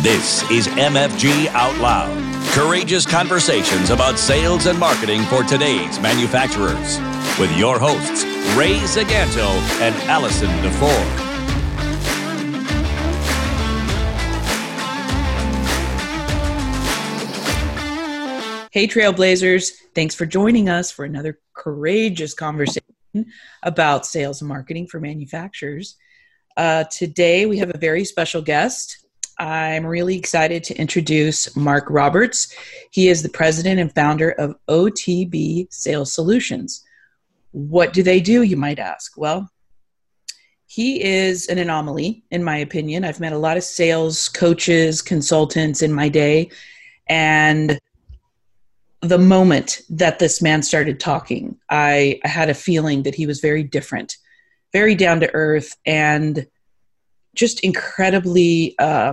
This is MFG Out Loud. Courageous conversations about sales and marketing for today's manufacturers. With your hosts, Ray Zaganto and Allison DeFore. Hey, Trailblazers. Thanks for joining us for another courageous conversation about sales and marketing for manufacturers. Today, we have a very special guest. I'm really excited to introduce Mark Roberts. He is the president and founder of OTB Sales Solutions. What do they do, you might ask? Well, he is an anomaly, in my opinion. I've met a lot of sales coaches, consultants in my day, and the moment that this man started talking, I had a feeling that he was very different, very down to earth, and just incredibly,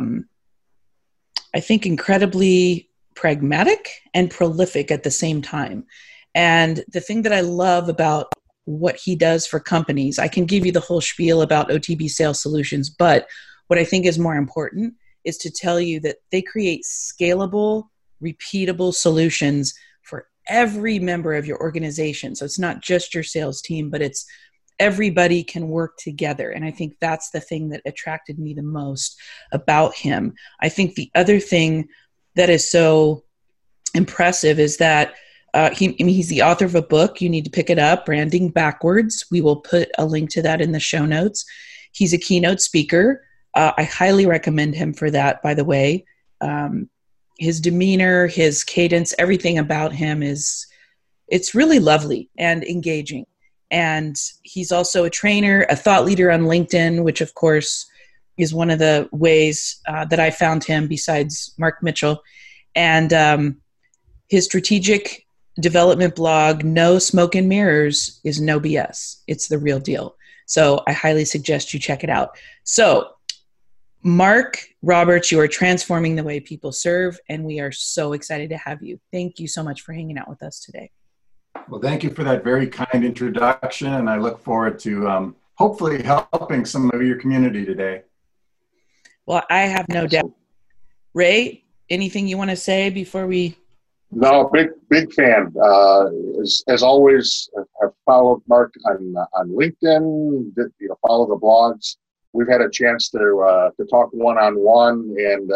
incredibly pragmatic and prolific at the same time. And the thing that I love about what he does for companies, I can give you the whole spiel about OTB Sales Solutions, but what I think is more important is to tell you that they create scalable, repeatable solutions for every member of your organization. So it's not just your sales team, but it's everybody can work together. And I think that's the thing that attracted me the most about him. I think the other thing that is so impressive is that he's the author of a book. You need to pick it up, Branding Backwards. We will put a link to that in the show notes. He's a keynote speaker. I highly recommend him for that, by the way. His demeanor, his cadence, everything about him it's really lovely and engaging. And he's also a trainer, a thought leader on LinkedIn, which of course is one of the ways that I found him besides Mark Mitchell. And his strategic development blog, No Smoke and Mirrors, is no BS. It's the real deal. So I highly suggest you check it out. So Mark Roberts, you are transforming the way people serve, and we are so excited to have you. Thank you so much for hanging out with us today. Well, thank you for that very kind introduction, and I look forward to hopefully helping some of your community today. Well, I have no doubt. Ray, anything you want to say before we... No, big fan. As always, I've followed Mark on LinkedIn. Follow the blogs. We've had a chance to talk one-on-one, and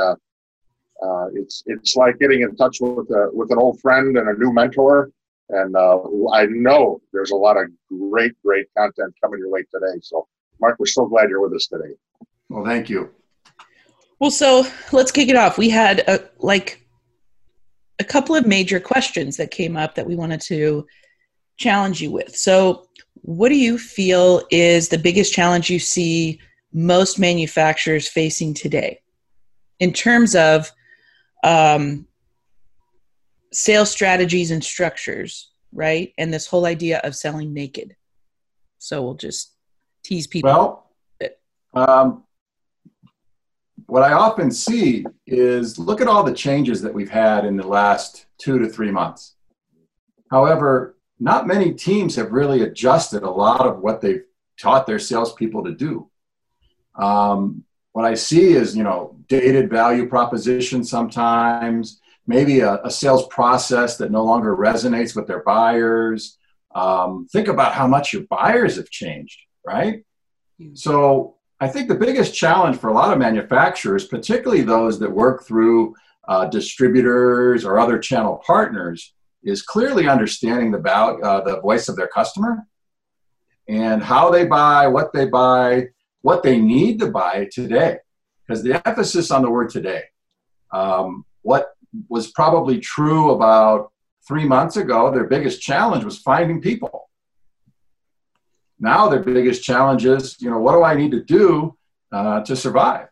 it's like getting in touch with an old friend and a new mentor. And I know there's a lot of great content coming your way today. So, Mark, we're so glad you're with us today. Well, thank you. Well, so let's kick it off. We had a couple of major questions that came up that we wanted to challenge you with. So what do you feel is the biggest challenge you see most manufacturers facing today in terms of sales strategies and structures, right? And this whole idea of selling naked. So we'll just tease people. Well, what I often see is look at all the changes that we've had in the last 2 to 3 months. However, not many teams have really adjusted a lot of what they've taught their salespeople to do. What I see is, dated value propositions sometimes, maybe a sales process that no longer resonates with their buyers. Think about how much your buyers have changed, right? So I think the biggest challenge for a lot of manufacturers, particularly those that work through distributors or other channel partners, is clearly understanding the voice of their customer and how they buy, what they need to buy today. Because the emphasis on the word today, what was probably true about 3 months ago, their biggest challenge was finding people. Now their biggest challenge is, what do I need to do to survive?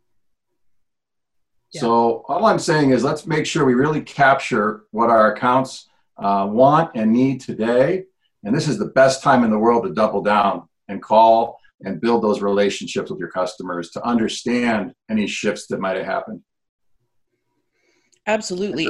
Yeah. So all I'm saying is let's make sure we really capture what our accounts want and need today. And this is the best time in the world to double down and call and build those relationships with your customers to understand any shifts that might have happened. Absolutely.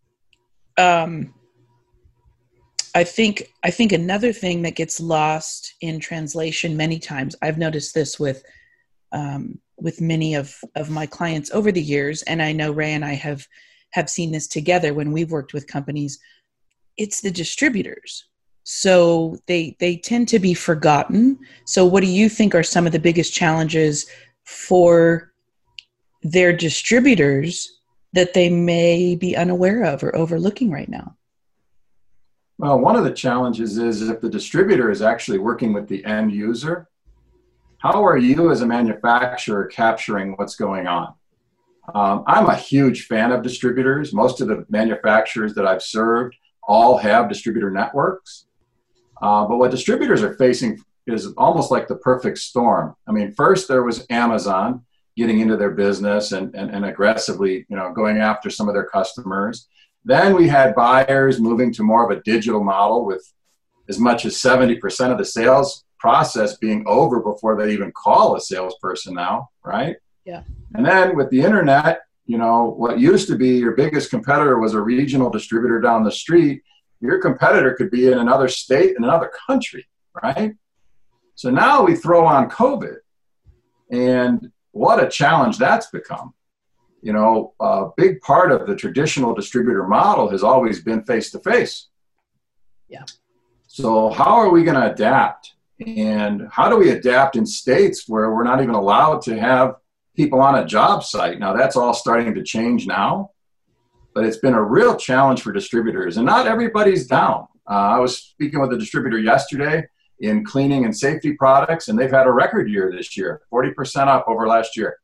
I think another thing that gets lost in translation many times, I've noticed this with with many of my clients over the years, and I know Ray and I have seen this together when we've worked with companies, it's the distributors. So they tend to be forgotten. So what do you think are some of the biggest challenges for their distributors that they may be unaware of or overlooking right now? Well, one of the challenges is if the distributor is actually working with the end user, how are you as a manufacturer capturing what's going on? I'm a huge fan of distributors. Most of the manufacturers that I've served all have distributor networks. But what distributors are facing is almost like the perfect storm. I mean, first there was Amazon getting into their business and aggressively, going after some of their customers. Then we had buyers moving to more of a digital model with as much as 70% of the sales process being over before they even call a salesperson now, right? Yeah. And then with the internet, what used to be your biggest competitor was a regional distributor down the street. Your competitor could be in another state, in another country, right? So now we throw on COVID, and what a challenge that's become. A big part of the traditional distributor model has always been face-to-face. Yeah. So how are we going to adapt? And how do we adapt in states where we're not even allowed to have people on a job site? Now, that's all starting to change now, but it's been a real challenge for distributors, and not everybody's down. I was speaking with a distributor yesterday in cleaning and safety products, and they've had a record year this year, 40% up over last year.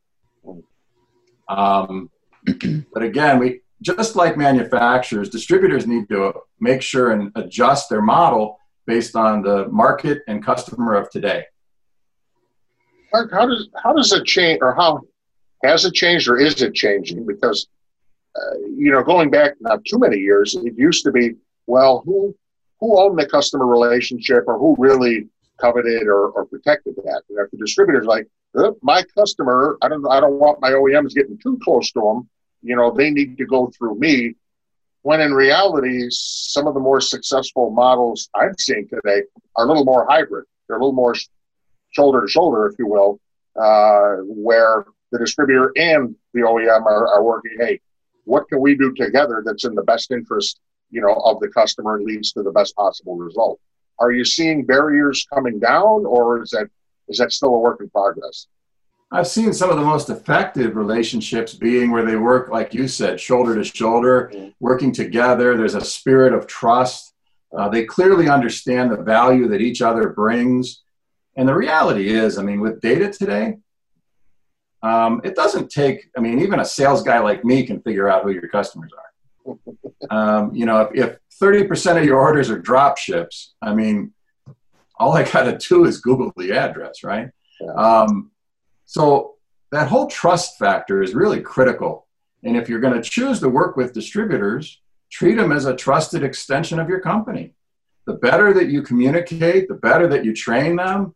But again, we just like manufacturers, distributors need to make sure and adjust their model based on the market and customer of today. Mark, how does it change, or how has it changed, or is it changing? Because going back not too many years, it used to be, well, who owned the customer relationship, or who really coveted or protected that? And if the distributor's like, my customer, I don't want my OEMs getting too close to them. They need to go through me. When in reality, some of the more successful models I'm seeing today are a little more hybrid. They're a little more shoulder to shoulder, if you will, where the distributor and the OEM are working. Hey, what can we do together that's in the best interest, of the customer and leads to the best possible result? Are you seeing barriers coming down, or is that still a work in progress? I've seen some of the most effective relationships being where they work, like you said, shoulder to shoulder, working together. There's a spirit of trust. They clearly understand the value that each other brings. And the reality is, with data today, it doesn't take, even a sales guy like me can figure out who your customers are. If 30% of your orders are drop ships, all I got to do is Google the address, right? Yeah. So that whole trust factor is really critical. And if you're going to choose to work with distributors, treat them as a trusted extension of your company. The better that you communicate, the better that you train them.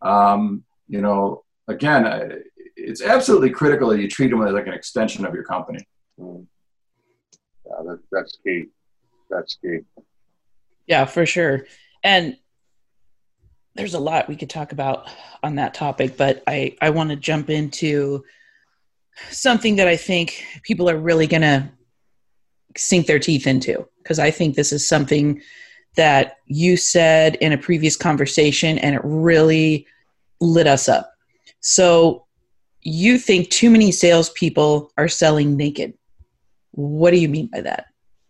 Again, it's absolutely critical that you treat them as like an extension of your company. Yeah, that's key. That's key. Yeah, for sure. And there's a lot we could talk about on that topic, but I want to jump into something that I think people are really going to sink their teeth into, because I think this is something that you said in a previous conversation and it really lit us up. So you think too many salespeople are selling naked. What do you mean by that?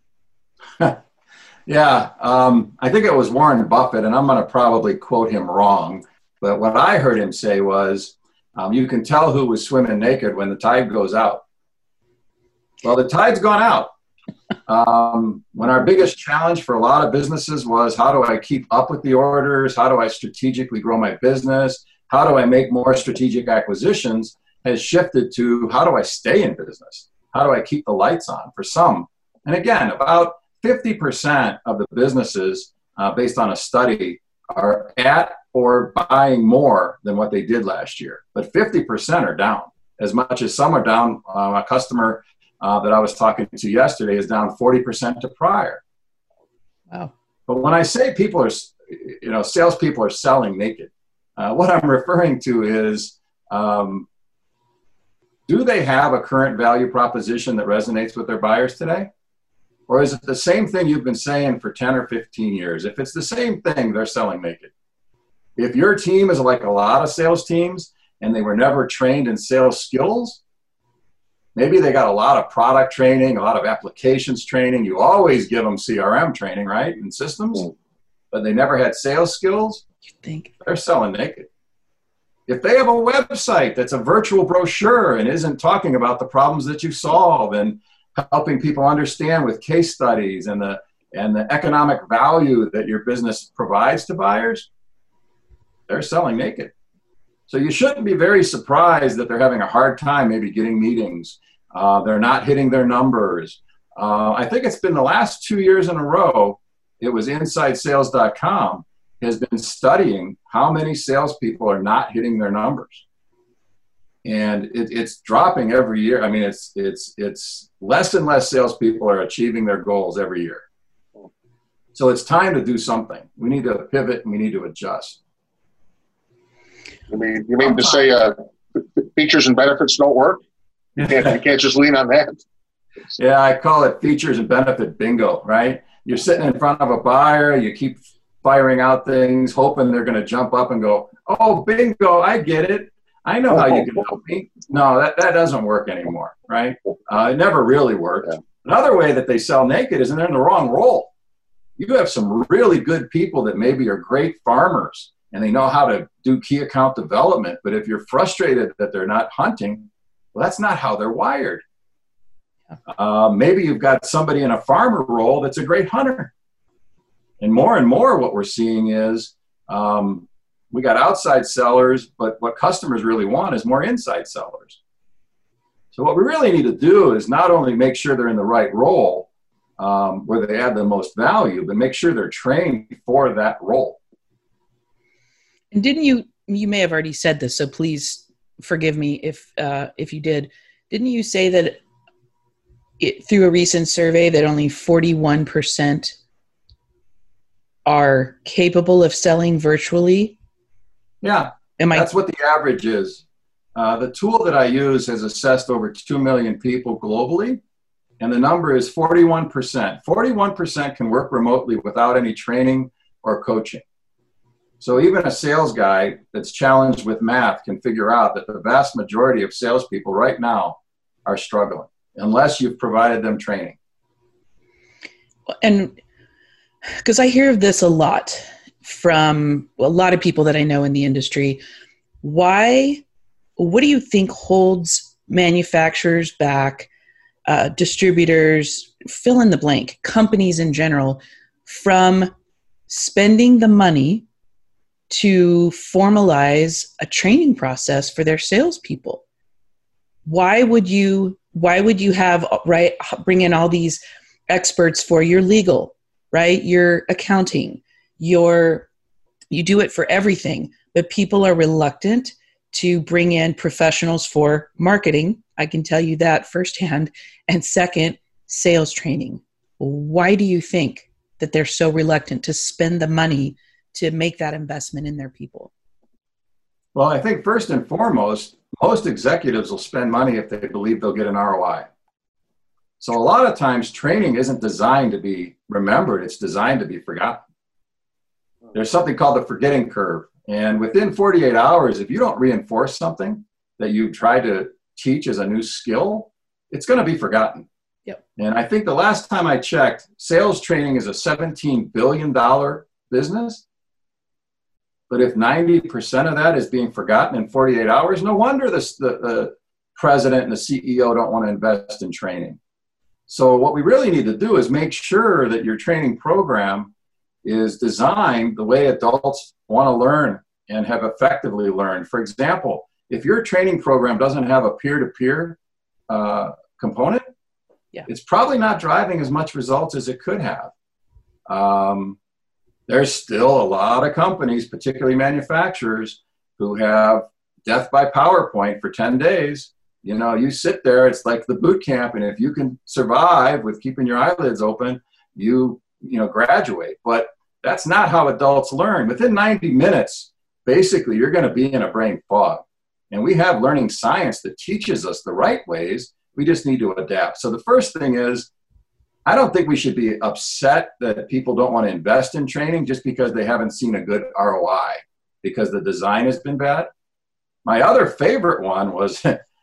Yeah, I think it was Warren Buffett, and I'm going to probably quote him wrong, but what I heard him say was, you can tell who was swimming naked when the tide goes out. Well, the tide's gone out. When our biggest challenge for a lot of businesses was, how do I keep up with the orders? How do I strategically grow my business? How do I make more strategic acquisitions? Has shifted to, how do I stay in business? How do I keep the lights on for some? And again, about 50% of the businesses, based on a study, are at or buying more than what they did last year. But 50% are down, as much as some are down. A customer that I was talking to yesterday is down 40% to prior. Wow. But when I say people are, salespeople are selling naked, what I'm referring to is do they have a current value proposition that resonates with their buyers today? Or is it the same thing you've been saying for 10 or 15 years? If it's the same thing, they're selling naked. If your team is like a lot of sales teams and they were never trained in sales skills, maybe they got a lot of product training, a lot of applications training. You always give them CRM training, right, and systems, but they never had sales skills. You think they're selling naked. If they have a website that's a virtual brochure and isn't talking about the problems that you solve and helping people understand with case studies and the economic value that your business provides to buyers, they're selling naked. So you shouldn't be very surprised that they're having a hard time maybe getting meetings. They're not hitting their numbers. I think it's been the last 2 years in a row, it was InsideSales.com has been studying how many salespeople are not hitting their numbers. And it's dropping every year. I mean, it's less and less salespeople are achieving their goals every year. So it's time to do something. We need to pivot and we need to adjust. You mean to say features and benefits don't work? You can't just lean on that. Yeah, I call it features and benefit bingo, right? You're sitting in front of a buyer, you keep firing out things, hoping they're going to jump up and go, oh, bingo, I get it. I know how you can help me. No, that doesn't work anymore, right? It never really worked. Yeah. Another way that they sell naked is they're in the wrong role. You have some really good people that maybe are great farmers and they know how to do key account development, but if you're frustrated that they're not hunting, well, that's not how they're wired. Maybe you've got somebody in a farmer role that's a great hunter. And more what we're seeing is we got outside sellers, but what customers really want is more inside sellers. So what we really need to do is not only make sure they're in the right role where they add the most value, but make sure they're trained for that role. And didn't you may have already said this, so please forgive me if you did. Didn't you say that through a recent survey that only 41% are capable of selling virtually? Yeah, that's what the average is. The tool that I use has assessed over 2 million people globally, and the number is 41%. 41% can work remotely without any training or coaching. So even a sales guy that's challenged with math can figure out that the vast majority of salespeople right now are struggling unless you've provided them training. And because I hear of this a lot from a lot of people that I know in the industry, what do you think holds manufacturers back, distributors, fill in the blank, companies in general, from spending the money to formalize a training process for their salespeople? Why would you have, right, bring in all these experts for your legal, right, your accounting, you do it for everything, but people are reluctant to bring in professionals for marketing. I can tell you that firsthand. And second, sales training. Why do you think that they're so reluctant to spend the money to make that investment in their people? Well, I think first and foremost, most executives will spend money if they believe they'll get an ROI. So a lot of times training isn't designed to be remembered, it's designed to be forgotten. There's something called the forgetting curve. And within 48 hours, if you don't reinforce something that you try to teach as a new skill, it's going to be forgotten. Yep. And I think the last time I checked, sales training is a $17 billion business. But if 90% of that is being forgotten in 48 hours, no wonder the president and the CEO don't want to invest in training. So what we really need to do is make sure that your training program is designed the way adults want to learn and have effectively learned. For example, if your training program doesn't have a peer-to-peer component, it's probably not driving as much results as it could have. There's still a lot of companies, particularly manufacturers, who have death by PowerPoint for 10 days. You know, you sit there, it's like the boot camp, and if you can survive with keeping your eyelids open, you graduate. But that's not how adults learn. Within 90 minutes, basically, you're going to be in a brain fog. And we have learning science that teaches us the right ways. We just need to adapt. So the first thing is, I don't think we should be upset that people don't want to invest in training just because they haven't seen a good ROI because the design has been bad. My other favorite one was,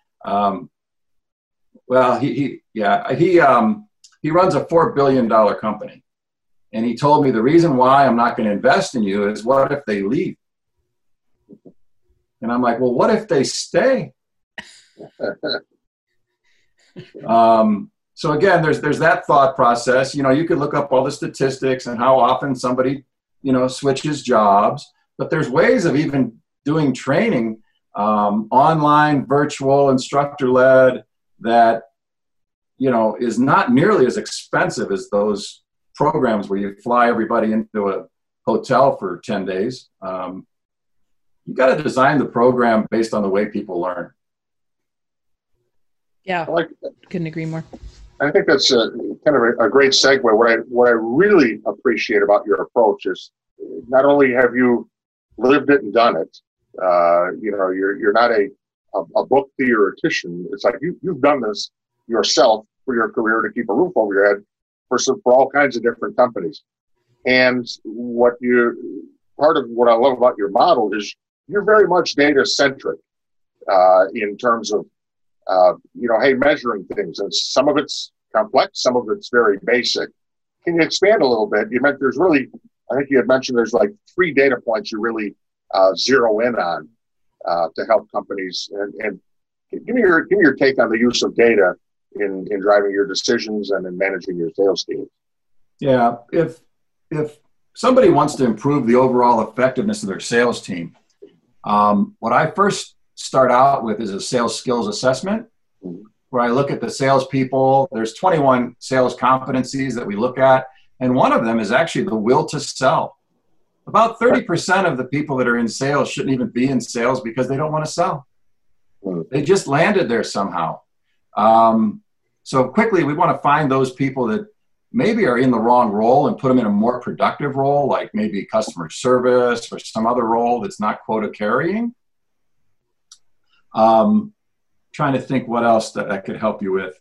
well, he runs a $4 billion company. And he told me the reason why I'm not going to invest in you is what if they leave? And I'm like, well, what if they stay? So again, there's that thought process. You know, you could look up all the statistics and how often somebody, you know, switches jobs. But there's ways of even doing training, online, virtual, instructor-led, that, you know, is not nearly as expensive as those programs where you fly everybody into a hotel for 10 days. You got to design the program based on the way people learn. Yeah, couldn't agree more. I think that's kind of a great segue. What I really appreciate about your approach is not only have you lived it and done it, you know, you're not a book theoretician. It's like you've done this yourself for your career to keep a roof over your head for all kinds of different companies. And part of what I love about your model is you're very much data centric in terms of you know, hey, measuring things, and some of it's complex, some of it's very basic. Can you expand a little bit? You meant I think you had mentioned there's like 3 data points you really zero in on to help companies. And give me your take on the use of data in driving your decisions and in managing your sales team. Yeah, if somebody wants to improve the overall effectiveness of their sales team, what I first start out with is a sales skills assessment, where I look at the salespeople. There's 21 sales competencies that we look at, and one of them is actually the will to sell. About 30% of the people that are in sales shouldn't even be in sales because they don't want to sell. They just landed there somehow. So quickly, we want to find those people that maybe are in the wrong role and put them in a more productive role, like maybe customer service or some other role that's not quota carrying. Trying to think what else that I could help you with.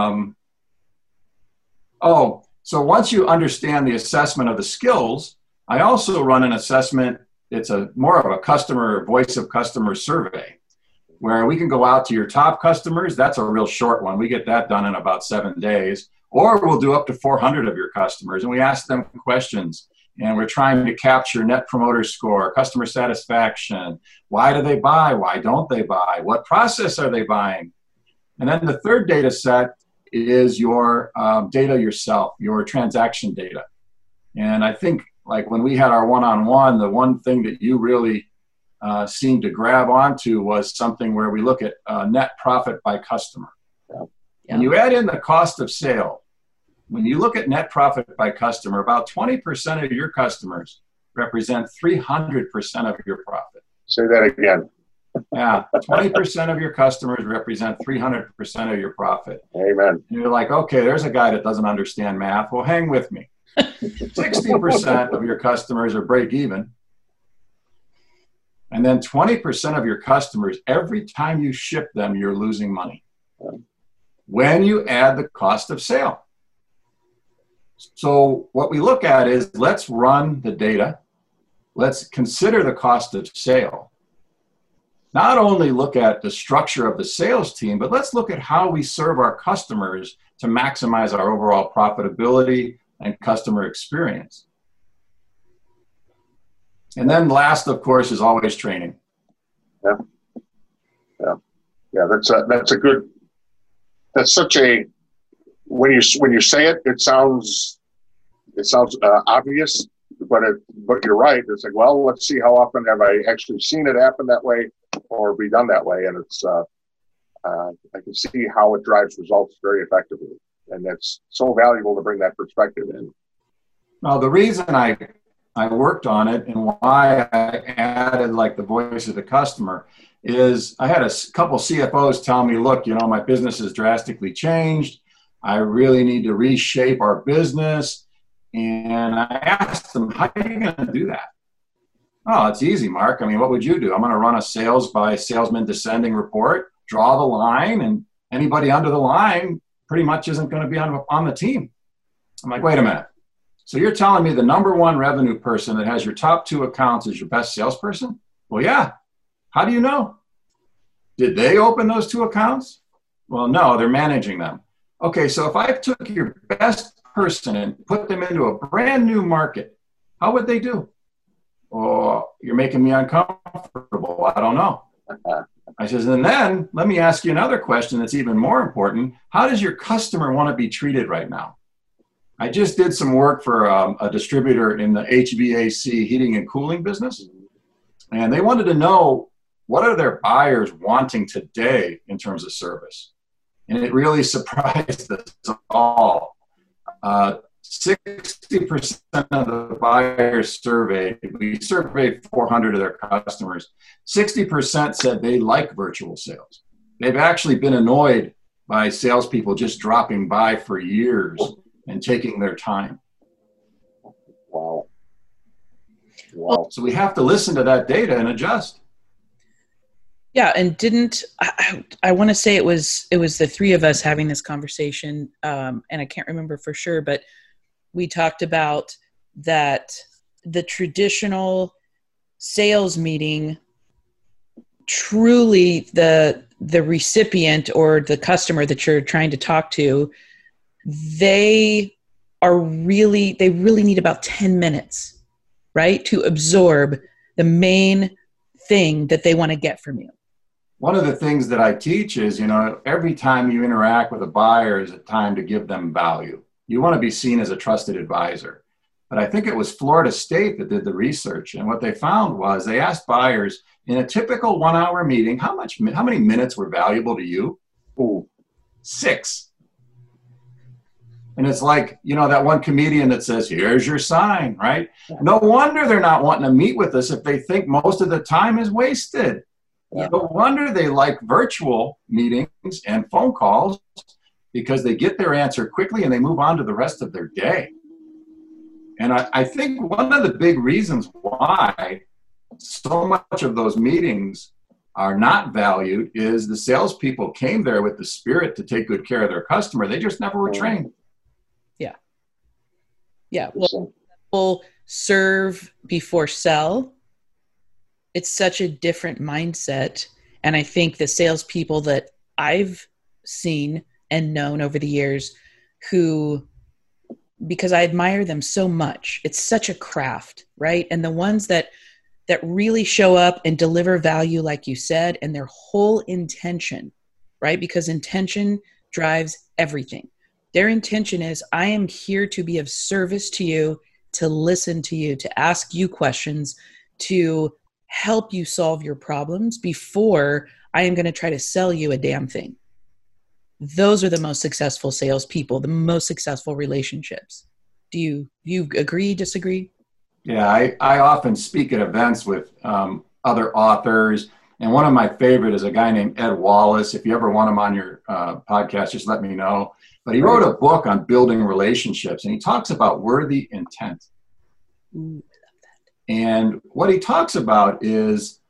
So once you understand the assessment of the skills, I also run an assessment. It's more of a voice of customer survey, where we can go out to your top customers. That's a real short one. We get that done in about 7 days. Or we'll do up to 400 of your customers, and we ask them questions. And we're trying to capture net promoter score, customer satisfaction. Why do they buy? Why don't they buy? What process are they buying? And then the third data set is your data yourself, your transaction data. And I think, like when we had our one-on-one, the one thing that you really seemed to grab onto was something where we look at net profit by customer. Yeah. When you add in the cost of sale, when you look at net profit by customer, about 20% of your customers represent 300% of your profit. Say that again. Yeah, 20% of your customers represent 300% of your profit. Amen. And you're like, okay, there's a guy that doesn't understand math. Well, hang with me. 60% of your customers are break even. And then 20% of your customers, every time you ship them, you're losing money. When you add the cost of sale. So what we look at is, let's run the data. Let's consider the cost of sale. Not only look at the structure of the sales team, but let's look at how we serve our customers to maximize our overall profitability and customer experience. And then last, of course, is always training. Yeah. That's such a, when you say it, it sounds obvious, but you're right. It's like, well, let's see how often have I actually seen it happen that way or be done that way, and it's I can see how it drives results very effectively, and it's so valuable to bring that perspective in. Now, the reason I worked on it and why I added like the voice of the customer is I had a couple CFOs tell me, look, my business has drastically changed. I really need to reshape our business. And I asked them, how are you going to do that? Oh, it's easy, Mark. I mean, what would you do? I'm going to run a sales by salesman descending report, draw the line, and anybody under the line pretty much isn't going to be on the team. I'm like, wait a minute. So you're telling me the number one revenue person that has your top 2 accounts is your best salesperson? Well, yeah. How do you know? Did they open those 2 accounts? Well, no, they're managing them. Okay, so if I took your best person and put them into a brand new market, how would they do? Oh, you're making me uncomfortable. I don't know. I says, and then let me ask you another question that's even more important. How does your customer want to be treated right now? I just did some work for a distributor in the HVAC heating and cooling business, and they wanted to know what are their buyers wanting today in terms of service. And it really surprised us all. 60% of the buyers surveyed, we surveyed 400 of their customers, 60% said they like virtual sales. They've actually been annoyed by salespeople just dropping by for years and taking their time. Wow. So we have to listen to that data and adjust. Yeah, and I want to say it was the 3 of us having this conversation, and I can't remember for sure, but we talked about that the traditional sales meeting, truly the recipient or the customer that you're trying to talk to, they really need about 10 minutes, right, to absorb the main thing that they want to get from you. One of the things that I teach is, every time you interact with a buyer is a time to give them value. You want to be seen as a trusted advisor. But I think it was Florida State that did the research. And what they found was they asked buyers in a typical 1-hour meeting, how many minutes were valuable to you? Ooh. 6. And it's like, that one comedian that says, here's your sign, right? Yeah. No wonder they're not wanting to meet with us if they think most of the time is wasted. Yeah. No wonder they like virtual meetings and phone calls, because they get their answer quickly and they move on to the rest of their day. And I think one of the big reasons why so much of those meetings are not valued is the salespeople came there with the spirit to take good care of their customer. They just never were trained. Yeah. Yeah. Well, people serve before sell. It's such a different mindset. And I think the salespeople that I've seen and known over the years because I admire them so much. It's such a craft, right? And the ones that really show up and deliver value, like you said, and their whole intention, right? Because intention drives everything. Their intention is, I am here to be of service to you, to listen to you, to ask you questions, to help you solve your problems before I am going to try to sell you a damn thing. Those are the most successful salespeople, the most successful relationships. Do you agree, disagree? Yeah, I often speak at events with other authors, and one of my favorite is a guy named Ed Wallace. If you ever want him on your podcast, just let me know. But he wrote a book on building relationships, and he talks about worthy intent. Ooh, I love that. And what he talks about is,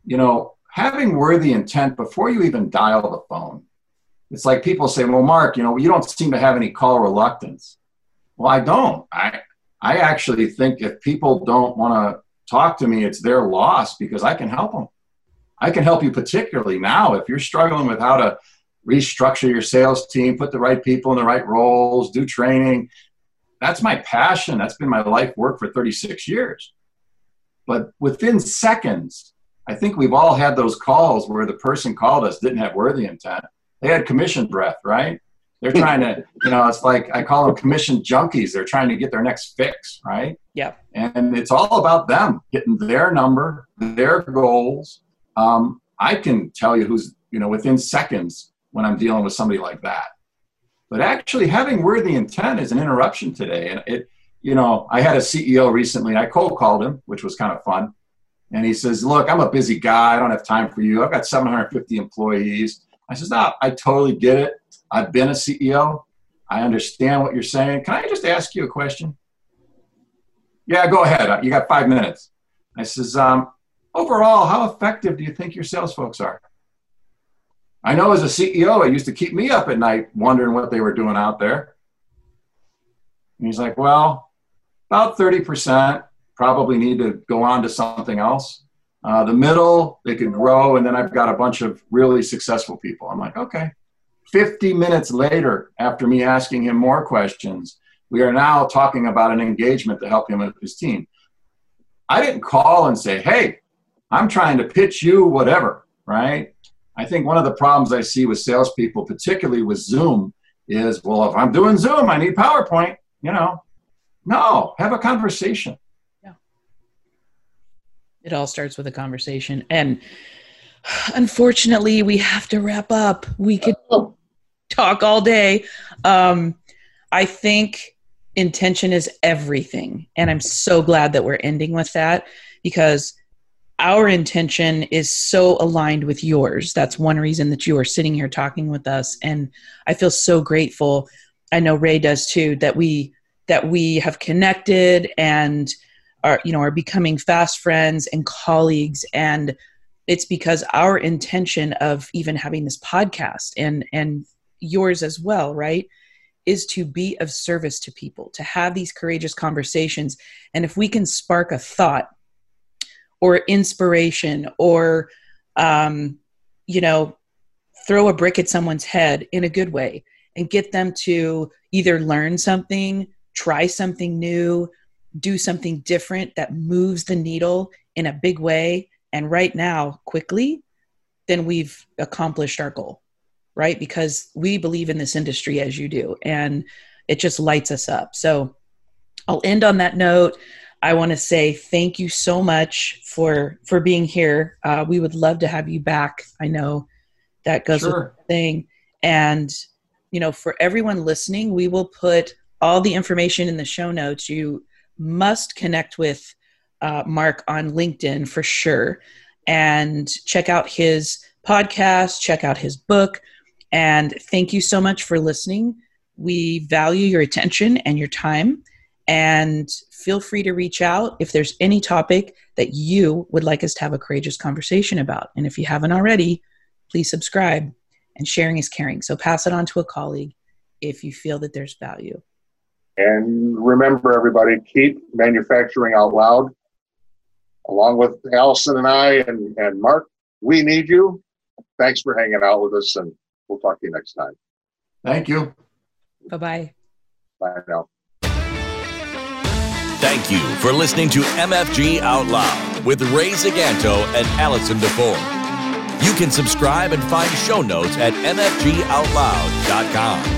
having worthy intent before you even dial the phone. It's like people say, well, Mark, you don't seem to have any call reluctance. Well, I don't. I actually think if people don't want to talk to me, it's their loss, because I can help them. I can help you particularly now if you're struggling with how to restructure your sales team, put the right people in the right roles, do training. That's my passion. That's been my life work for 36 years. But within seconds, I think we've all had those calls where the person called us didn't have worthy intent. They had commission breath, right? They're trying to, it's like, I call them commission junkies. They're trying to get their next fix, right? Yeah. And it's all about them getting their number, their goals. I can tell you who's, within seconds when I'm dealing with somebody like that. But actually having worthy intent is an interruption today. And I had a CEO recently, I cold called him, which was kind of fun. And he says, look, I'm a busy guy. I don't have time for you. I've got 750 employees. I says, no, I totally get it. I've been a CEO. I understand what you're saying. Can I just ask you a question? Yeah, go ahead. You got 5 minutes. I says, overall, how effective do you think your sales folks are? I know as a CEO, it used to keep me up at night wondering what they were doing out there. And he's like, well, about 30% probably need to go on to something else. The middle, they could grow, and then I've got a bunch of really successful people. I'm like, okay. 50 minutes later, after me asking him more questions, we are now talking about an engagement to help him with his team. I didn't call and say, hey, I'm trying to pitch you whatever, right? I think one of the problems I see with salespeople, particularly with Zoom, is, well, if I'm doing Zoom, I need PowerPoint, No, have a conversation. Yeah. It all starts with a conversation. And unfortunately, we have to wrap up. We could talk all day. I think intention is everything. And I'm so glad that we're ending with that, because our intention is so aligned with yours. That's one reason that you are sitting here talking with us. And I feel so grateful. I know Ray does too, that we have connected and are becoming fast friends and colleagues. And it's because our intention of even having this podcast and yours as well, right, is to be of service to people, to have these courageous conversations. And if we can spark a thought or inspiration or, throw a brick at someone's head in a good way and get them to either learn something, try something new, do something different that moves the needle in a big way, and right now, quickly, then we've accomplished our goal, right? Because we believe in this industry as you do, and it just lights us up. So I'll end on that note. I want to say thank you so much for being here. We would love to have you back. I know that goes with the thing. And, for everyone listening, we will put all the information in the show notes. You must connect with Mark on LinkedIn for sure, and check out his podcast, check out his book. And thank you so much for listening. We value your attention and your time, and feel free to reach out if there's any topic that you would like us to have a courageous conversation about. And if you haven't already, please subscribe. And sharing is caring. So pass it on to a colleague if you feel that there's value. And remember, everybody, keep manufacturing out loud. Along with Allison and I and Mark, we need you. Thanks for hanging out with us, and we'll talk to you next time. Thank you. Bye-bye. Bye now. Thank you for listening to MFG Out Loud with Ray Zaganto and Allison DeFore. You can subscribe and find show notes at mfgoutloud.com.